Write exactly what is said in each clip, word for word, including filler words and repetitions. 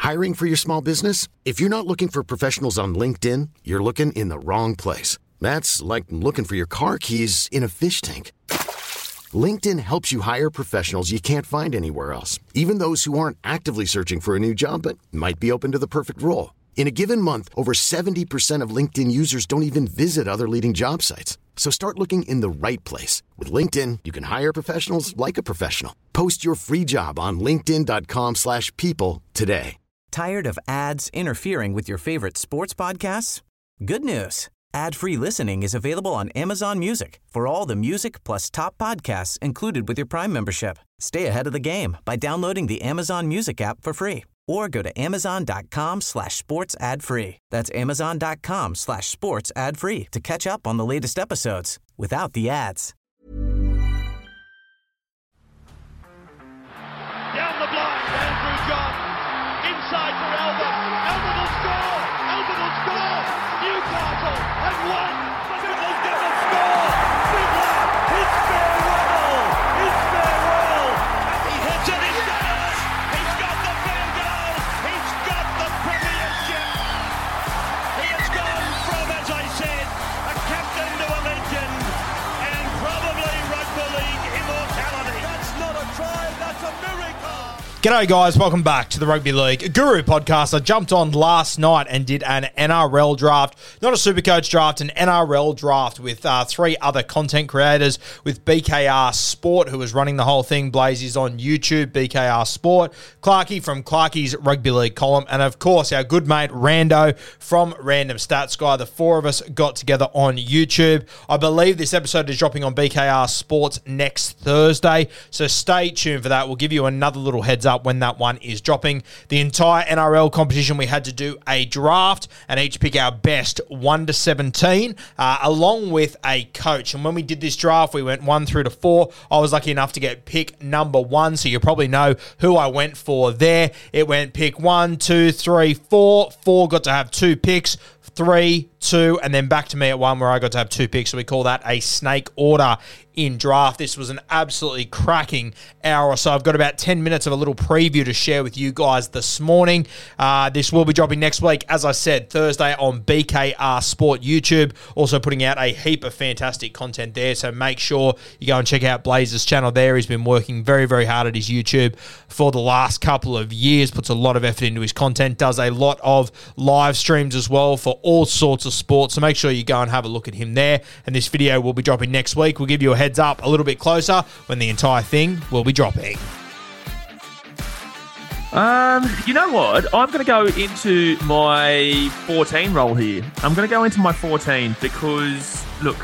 Hiring for your small business? If you're not looking for professionals on LinkedIn, you're looking in the wrong place. That's like looking for your car keys in a fish tank. LinkedIn helps you hire professionals you can't find anywhere else, even those who aren't actively searching for a new job but might be open to the perfect role. In a given month, over seventy percent of LinkedIn users don't even visit other leading job sites. So start looking in the right place. With LinkedIn, you can hire professionals like a professional. Post your free job on linkedin.com slash people today. Tired of ads interfering with your favorite sports podcasts? Good news. Ad-free listening is available on Amazon Music for all the music plus top podcasts included with your Prime membership. Stay ahead of the game by downloading the Amazon Music app for free or go to amazon.com slash sports ad free. That's amazon.com slash sports ad free to catch up on the latest episodes without the ads. Down the blind, Andrew John. Inside for Albert. Albert will score. Albert will score. Newcastle have won. Fiddler's going to score. Fiddler, it's farewell. It's farewell. And he hits it. He's got it. He's got the field goal. He's got the premiership. He has gone from, as I said, a captain to a legend and probably rugby league immortality. That's not a try. That's a miracle. G'day guys, welcome back to the Rugby League Guru podcast. I jumped on last night and did an N R L draft, not a Supercoach draft, an N R L draft with uh, three other content creators, with B K R Sport, who was running the whole thing. Blaze on YouTube, B K R Sport, Clarkey from Clarkey's Rugby League column, and of course our good mate Rando from Random Stats Guy. The four of us got together on YouTube. I believe this episode is dropping on B K R Sports next Thursday, so stay tuned for that. We'll give you another little heads up when that one is dropping. The entire N R L competition, we had to do a draft and each pick our best one to seventeen, uh, along with a coach. And when we did this draft, we went one through to four. I was lucky enough to get pick number one, so you probably know who I went for there. It went pick one, two, three, four. Four got to have two picks. Three, two, and then back to me at one where I got to have two picks. So we call that a snake order in draft. This was an absolutely cracking hour or so. I've got about ten minutes of a little preview to share with you guys this morning. Uh, this will be dropping next week, as I said, Thursday on B K R Sport YouTube. Also putting out a heap of fantastic content there, so make sure you go and check out Blaze's channel there. He's been working very, very hard at his YouTube for the last couple of years, puts a lot of effort into his content, does a lot of live streams as well for all sorts of sports, so make sure you go and have a look at him there. And this video will be dropping next week. We'll give you a heads up a little bit closer when the entire thing will be dropping. Um, you know what? I'm going to go into my fourteen role here. I'm going to go into my fourteen because, look,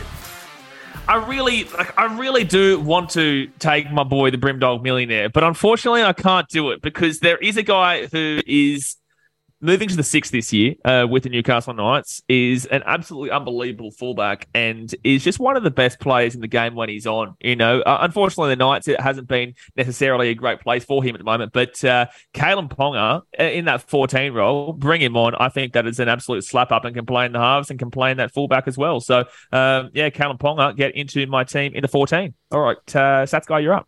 I really, like, I really do want to take my boy, the Brimdog Millionaire, but unfortunately I can't do it because there is a guy who is moving to the six this year uh, with the Newcastle Knights, is an absolutely unbelievable fullback and is just one of the best players in the game when he's on. You know, uh, unfortunately, the Knights, it hasn't been necessarily a great place for him at the moment, but uh, Kalen Ponga uh, in that fourteen role, bring him on. I think that is an absolute slap up and can play in the halves and can play in that fullback as well. So, um, yeah, Kalen Ponga, get into my team into fourteen. All right, uh, Sats Guy, you're up.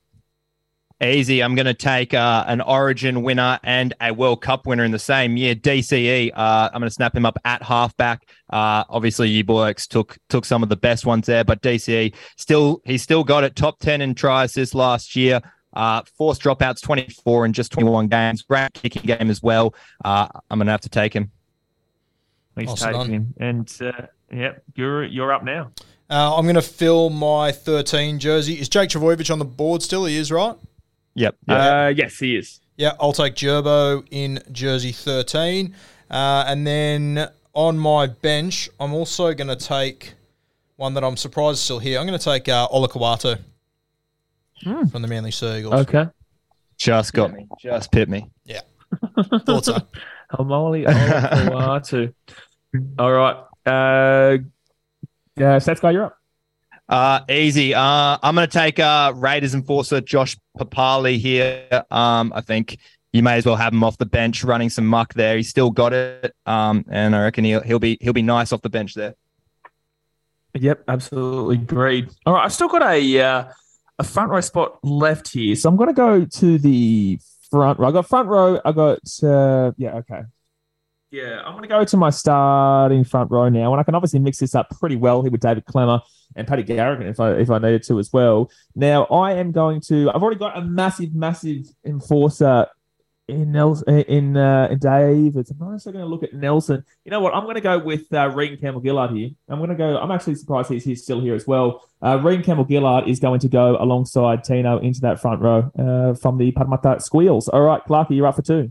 Easy. I'm going to take uh, an Origin winner and a World Cup winner in the same year, D C E. Uh, I'm going to snap him up at halfback. Uh, obviously, you boys took took some of the best ones there, but D C E still he's still got it. Top ten in try assists last year. Uh, forced dropouts, twenty-four in just twenty-one games. Great kicking game as well. Uh, I'm going to have to take him. He's Awesome. taking him, and uh, yeah, you're you're up now. Uh, I'm going to fill my thirteen jersey. Is Jake Trbojevic on the board still? He is, right? Yep. yep. Uh, yes, he is. Yeah, I'll take Gerbo in jersey thirteen. Uh, and then on my bench, I'm also going to take one that I'm surprised is still here. I'm going to take uh, Ola Kawato hmm. from the Manly Sea Eagles. Okay. Just got me. Just pit me. Yeah. Thought so. Omoli Ola Kawato. All right. Uh, yeah, Stats Guy, you're up. Uh, easy. Uh, I'm going to take uh, Raiders enforcer Josh Papali here. Um, I think you may as well have him off the bench running some muck there. He's still got it, um, and I reckon he'll he'll be he'll be nice off the bench there. Yep, absolutely agreed. All right, I've still got a uh, a front row spot left here, so I'm going to go to the front row. I got front row. I got, uh, yeah, okay. Yeah, I'm going to go to my starting front row now, and I can obviously mix this up pretty well here with David Klemmer and Paddy Garrigan if I if I needed to as well. Now, I am going to... I've already got a massive, massive enforcer in Nelson, in, uh, in David. I'm also going to look at Nelson. You know what? I'm going to go with uh, Regan Campbell-Gillard here. I'm going to go... I'm actually surprised he's, he's still here as well. Uh, Regan Campbell-Gillard is going to go alongside Tino into that front row uh, from the Parramatta Squeals. All right, Clarkie, you're up for two.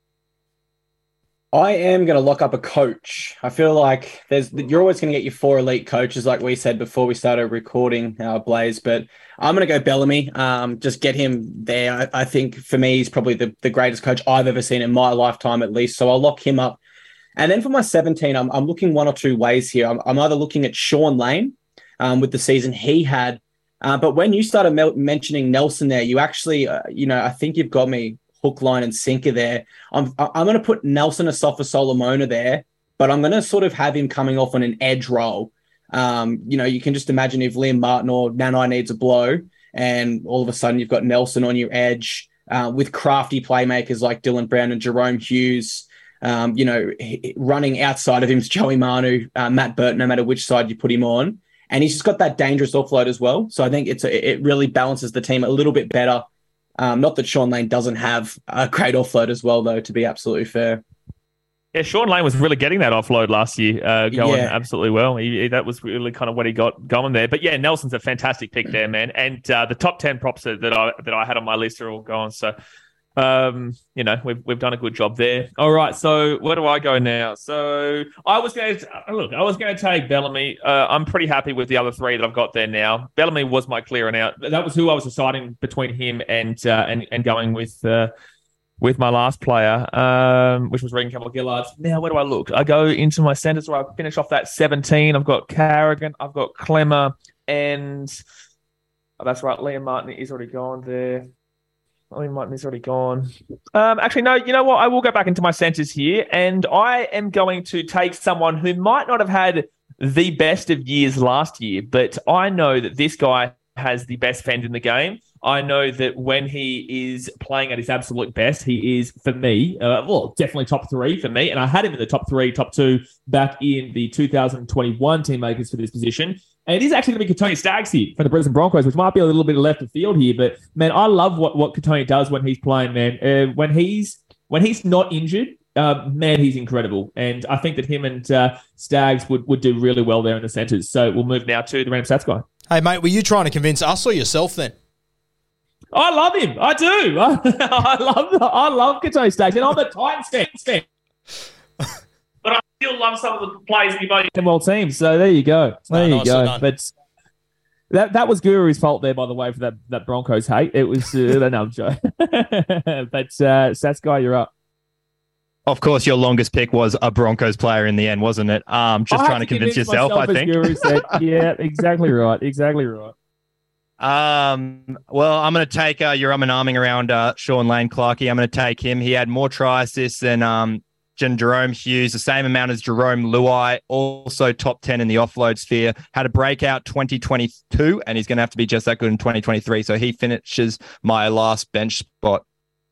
I am going to lock up a coach. I feel like there's you're always going to get your four elite coaches, like we said before we started recording our Blaze. But I'm going to go Bellamy. Um, just get him there. I, I think for me, he's probably the, the greatest coach I've ever seen in my lifetime, at least. So I'll lock him up. And then for my seventeen, I'm, I'm looking one or two ways here. I'm, I'm either looking at Sean Lane um, with the season he had. Uh, but when you started me- mentioning Nelson there, you actually, uh, you know, I think you've got me hook, line, and sinker there. I'm I'm going to put Nelson Asafa Solomona there, but I'm going to sort of have him coming off on an edge role. Um, you know, you can just imagine if Liam Martin or Nanai needs a blow, and all of a sudden you've got Nelson on your edge uh, with crafty playmakers like Dylan Brown and Jerome Hughes. Um, you know, running outside of him is Joey Manu, uh, Matt Burton, no matter which side you put him on. And he's just got that dangerous offload as well. So I think it's a, it really balances the team a little bit better. Um, not that Sean Lane doesn't have a great offload as well, though, to be absolutely fair. Yeah, Sean Lane was really getting that offload last year, uh, going Yeah. absolutely well. He, he- that was really kind of what he got going there. But yeah, Nelson's a fantastic pick there, man. And uh, the top ten props that that I that I had on my list are all gone. So, um, you know, we've we've done a good job there. All right, so where do I go now? So I was going to look. I was going to take Bellamy. Uh, I'm pretty happy with the other three that I've got there now. Bellamy was my clearing out. That was who I was deciding between him and uh, and and going with. Uh, with my last player, um, which was Regan Campbell-Gillard. Now, where do I look? I go into my centres where I finish off that seventeen. I've got Carrigan, I've got Klemmer, and oh, that's right, Liam Martin is already gone there. Liam Martin is already gone. Um, actually, no, you know what? I will go back into my centres here, and I am going to take someone who might not have had the best of years last year, but I know that this guy has the best fend in the game. I know that when he is playing at his absolute best, he is, for me, uh, well, definitely top three for me. And I had him in the top three, top two back in the two thousand twenty-one team makers for this position. And it is actually going to be Katoni Staggs here for the Brisbane Broncos, which might be a little bit left of field here. But, man, I love what, what Katoni does when he's playing, man. Uh, when he's when he's not injured, uh, man, he's incredible. And I think that him and uh, Staggs would, would do really well there in the centres. So we'll move now to the random stats guy. Hey, mate, were you trying to convince us or yourself then? I love him. I do. I, I love I love Katoni Staggs, and I'm a Titans fan. fan. But I still love some of the plays he made. Well teams. So there you go. There No, you nicely go. done. But that that was Guru's fault there, by the way, for that, that Broncos hate. It was uh, no, I'm joking. But uh, Stats guy, you're up. Of course, your longest pick was a Broncos player in the end, wasn't it? Um, just I had trying to convince yourself, myself, I as think. Guru said. Yeah, exactly right. Exactly right. Um, well, I'm going to take uh, your um and arming around uh, Sean Lane Clarkey. I'm going to take him. He had more try assists than um, Jerome Hughes, the same amount as Jerome Luai, also top ten in the offload sphere. Had a breakout twenty twenty-two, and he's going to have to be just that good in twenty twenty-three. So he finishes my last bench spot.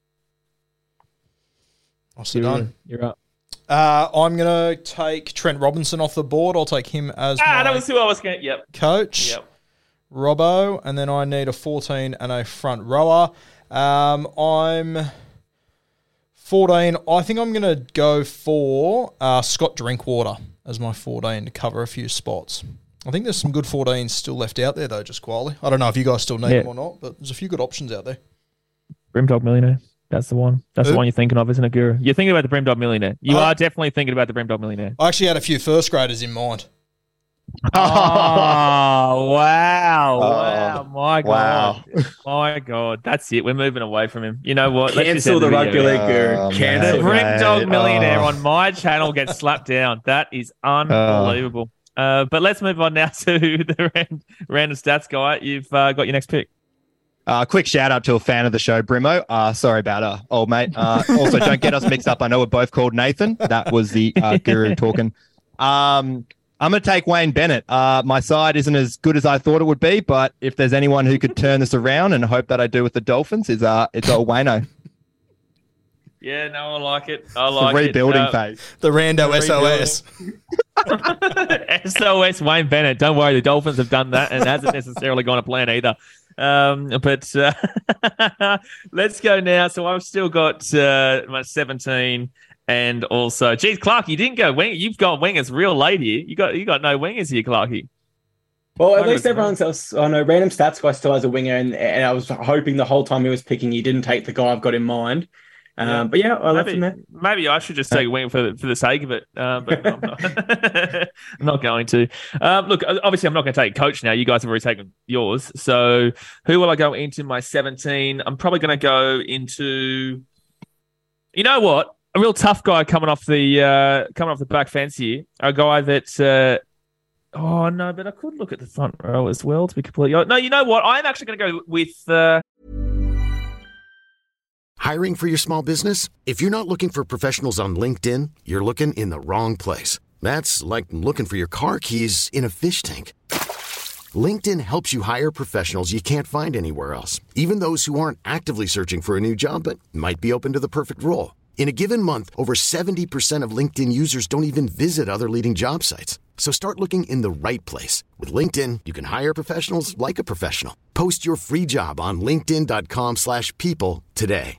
Nicely done. You're up. Uh, I'm going to take Trent Robinson off the board. I'll take him as Ah, my that was who I was going to... Yep. coach. Yep. Robbo, and then I need a fourteen and a front rower. Um, I'm fourteen. I think I'm going to go for uh, Scott Drinkwater as my fourteen to cover a few spots. I think there's some good fourteens still left out there, though, just quietly. I don't know if you guys still need Yeah. them or not, but there's a few good options out there. Brimdog Millionaire. That's the one. That's Who? the one you're thinking of, isn't it, Guru? You're thinking about the Brimdog Millionaire. You Uh, are definitely thinking about the Brimdog Millionaire. I actually had a few first graders in mind. Oh, wow. Wow. My Wow. God. My God. That's it. We're moving away from him. You know what? Let's just Cancel end the video. rugby league, Guru. Oh, Cancel. The mate. Brim Dog Mate, Millionaire oh. on my channel gets slapped down. That is unbelievable. Uh, but let's move on now to the ran- random stats guy. You've uh, got your next pick. Uh, quick shout out to a fan of the show, Brimo. Uh, sorry about uh, old mate. Uh, also, don't get us mixed up. I know we're both called Nathan. That was the uh, Guru talking. Um, I'm going to take Wayne Bennett. Uh, my side isn't as good as I thought it would be, but if there's anyone who could turn this around, and hope that I do with the Dolphins, is uh, it's old Wayno. Yeah, no, I like it. I like the rebuilding it. Uh, phase. The Rando S O S. S O S Wayne Bennett. Don't worry, the Dolphins have done that and hasn't necessarily gone to plan either. Um, but uh, let's go now. So I've still got uh, my seventeen, and also, geez, Clark, you didn't go wing. You've got wingers real late here. You got you got no wingers here, Clarky. Well, at least everyone else, I know Random Stats Guy still has a winger, and, and I was hoping the whole time he was picking, he didn't take the guy I've got in mind. Um, yeah. But yeah, I left maybe, him there. Maybe I should just take a wing for for the sake of it, uh, but I'm not, I'm not going to. Um, look, obviously, I'm not going to take coach now. You guys have already taken yours. So who will I go into my seventeen? I'm probably going to go into, you know what? A real tough guy coming off the uh, coming off the back fence here. A guy that. Uh, Oh, no, but I could look at the front row as well, to be completely honest. No, you know what? I'm actually going to go with... Uh... Hiring for your small business? If you're not looking for professionals on LinkedIn, you're looking in the wrong place. That's like looking for your car keys in a fish tank. LinkedIn helps you hire professionals you can't find anywhere else, even those who aren't actively searching for a new job but might be open to the perfect role. In a given month, over seventy percent of LinkedIn users don't even visit other leading job sites. So start looking in the right place. With LinkedIn, you can hire professionals like a professional. Post your free job on linkedin.com slash people today.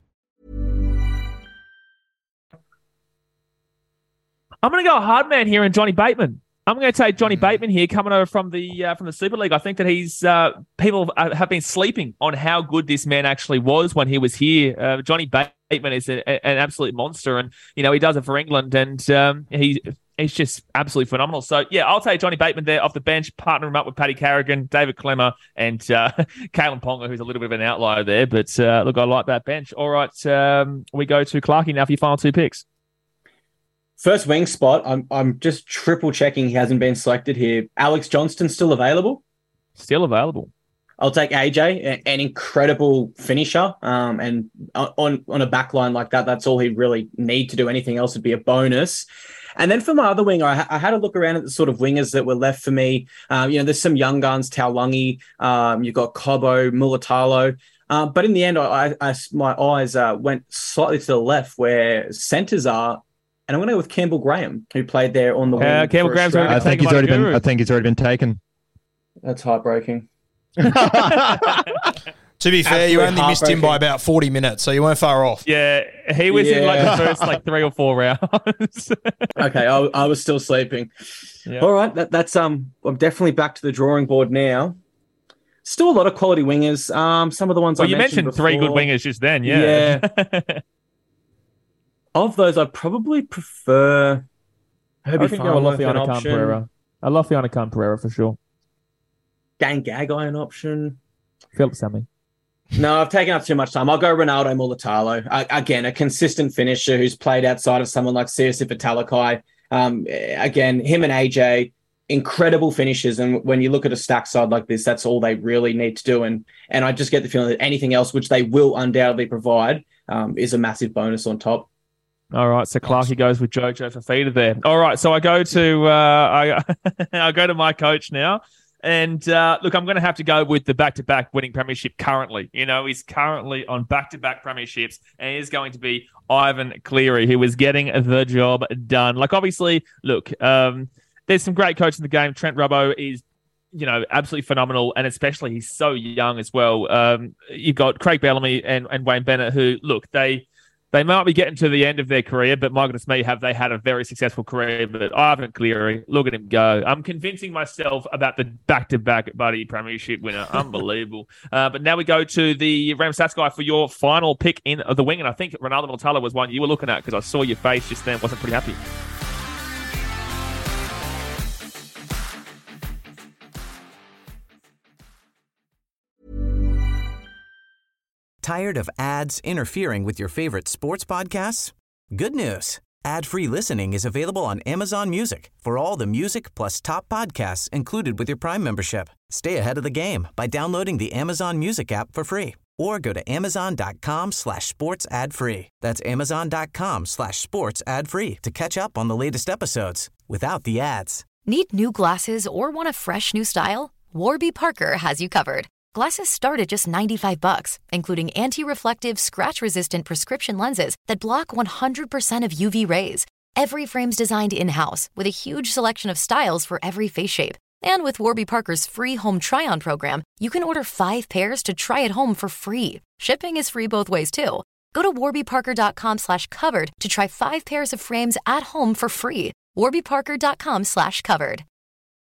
I'm going to go hard man here and Johnny Bateman. I'm going to take Johnny Bateman here, coming over from the uh, from the Super League. I think that he's uh, people have been sleeping on how good this man actually was when he was here. Uh, Johnny Bateman is a, a, an absolute monster, and you know he does it for England, and um, he he's just absolutely phenomenal. So yeah, I'll take Johnny Bateman there off the bench, partner him up with Paddy Carrigan, David Clemmer, and uh, Kalen Ponga, who's a little bit of an outlier there. But uh, look, I like that bench. All right, um, we go to Clarky now for your final two picks. First wing spot, I'm I'm just triple checking he hasn't been selected here. Alex Johnston still available? Still available. I'll take A J, an incredible finisher, um, and on on a back line like that, that's all he'd really need to do. Anything else would be a bonus. And then for my other winger, I, I had a look around at the sort of wingers that were left for me. Um, you know, there's some young guns, Taulagi, um, you've got Cobo, Mulatalo. Um, but in the end, I, I my eyes uh, went slightly to the left where centres are. And I'm going to go with Campbell Graham, who played there on the wing. Uh, Campbell Graham's already I think he's already been. I think he's already been taken. That's heartbreaking. To be fair, you only missed him by about forty minutes, so you weren't far off. Yeah, he was yeah. in like the first like three or four rounds. Okay, I, I was still sleeping. Yeah. All right, that, that's um. I'm definitely back to the drawing board now. Still a lot of quality wingers. Um, some of the ones well, I you mentioned, mentioned three good wingers just then. Yeah. Yeah. Of those, I'd probably prefer Herbie Farnworth an option. Pereira. I love Fiona Khan Pereira for sure. Dan Gagai an option. Philip Sammy. No, I've taken up too much time. I'll go Ronaldo Mulatalo. Uh, again, a consistent finisher who's played outside of someone like Siosifa Talakai. Um, again, him and A J, incredible finishes. And when you look at a stack side like this, that's all they really need to do. And and I just get the feeling that anything else, which they will undoubtedly provide, um, is a massive bonus on top. All right, so Clarky goes with Jojo Fafita there. All right, so I go to uh, I I go to my coach now, and uh, look, I'm going to have to go with the back-to-back winning premiership currently. You know, he's currently on back-to-back premierships, and he's going to be Ivan Cleary, who is getting the job done. Like, obviously, look, um, there's some great coaches in the game. Trent Robbo is, you know, absolutely phenomenal, and especially he's so young as well. Um, you've got Craig Bellamy and, and Wayne Bennett, who, look, they... They might be getting to the end of their career, but my goodness me, have they had a very successful career. But Ivan Cleary, look at him go. I'm convincing myself about the back-to-back Buddy Premiership winner. Unbelievable. Uh, but now we go to the Ram Stats guy for your final pick in the wing. And I think Ronaldo Mulatalo was one you were looking at because I saw your face just then. Wasn't pretty happy. Tired of ads interfering with your favorite sports podcasts? Good news. Ad-free listening is available on Amazon Music for all the music plus top podcasts included with your Prime membership. Stay ahead of the game by downloading the Amazon Music app for free or go to amazon.com slash sports ad free. That's amazon.com slash sports ad free to catch up on the latest episodes without the ads. Need new glasses or want a fresh new style? Warby Parker has you covered. Glasses start at just ninety-five bucks, including anti-reflective, scratch-resistant prescription lenses that block one hundred percent of U V rays. Every frame's designed in-house with a huge selection of styles for every face shape. And with Warby Parker's free home try-on program, you can order five pairs to try at home for free. Shipping is free both ways, too. Go to warbyparker.com slash covered to try five pairs of frames at home for free. warbyparker.com slash covered.